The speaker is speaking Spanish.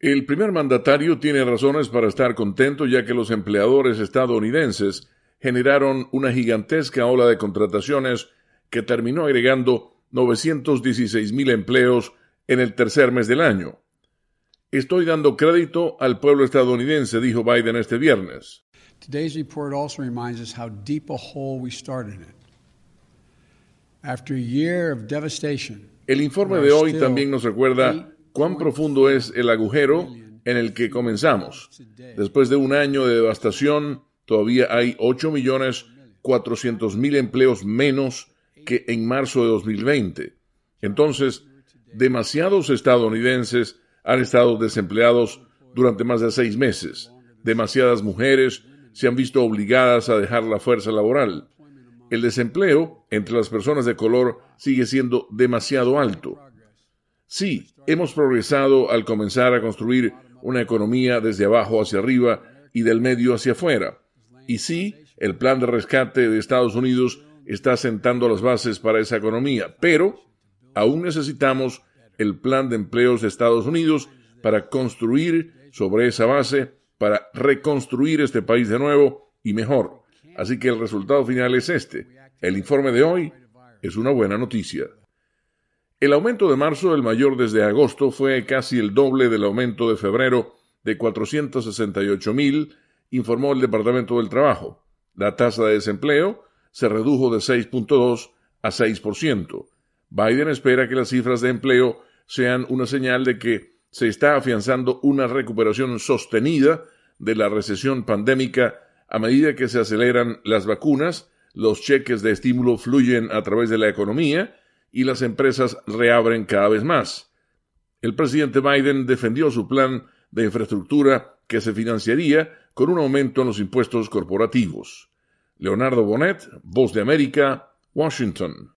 El primer mandatario tiene razones para estar contento, ya que los empleadores estadounidenses generaron una gigantesca ola de contrataciones que terminó agregando 916,000 empleos en el tercer mes del año. Estoy dando crédito al pueblo estadounidense, dijo Biden este viernes. Today's report also reminds us how deep a hole we started in. After a year of devastation, el informe de hoy también nos recuerda cuán profundo es el agujero en el que comenzamos. Después de un año de devastación, todavía hay 8,400,000 empleos menos que en marzo de 2020. Entonces, demasiados estadounidenses han estado desempleados durante más de 6 meses. Demasiadas mujeres se han visto obligadas a dejar la fuerza laboral. El desempleo entre las personas de color sigue siendo demasiado alto. Sí, hemos progresado al comenzar a construir una economía desde abajo hacia arriba y del medio hacia afuera. Y sí, el plan de rescate de Estados Unidos está sentando las bases para esa economía, pero aún necesitamos el plan de empleos de Estados Unidos para construir sobre esa base, para reconstruir este país de nuevo y mejor. Así que el resultado final es este. El informe de hoy es una buena noticia. El aumento de marzo, el mayor desde agosto, fue casi el doble del aumento de febrero de 468,000, informó el Departamento del Trabajo. La tasa de desempleo se redujo de 6.2 a 6%. Biden espera que las cifras de empleo sean una señal de que se está afianzando una recuperación sostenida de la recesión pandémica a medida que se aceleran las vacunas, los cheques de estímulo fluyen a través de la economía y las empresas reabren cada vez más. El presidente Biden defendió su plan de infraestructura que se financiaría con un aumento en los impuestos corporativos. Leonardo Bonet, Voz de América, Washington.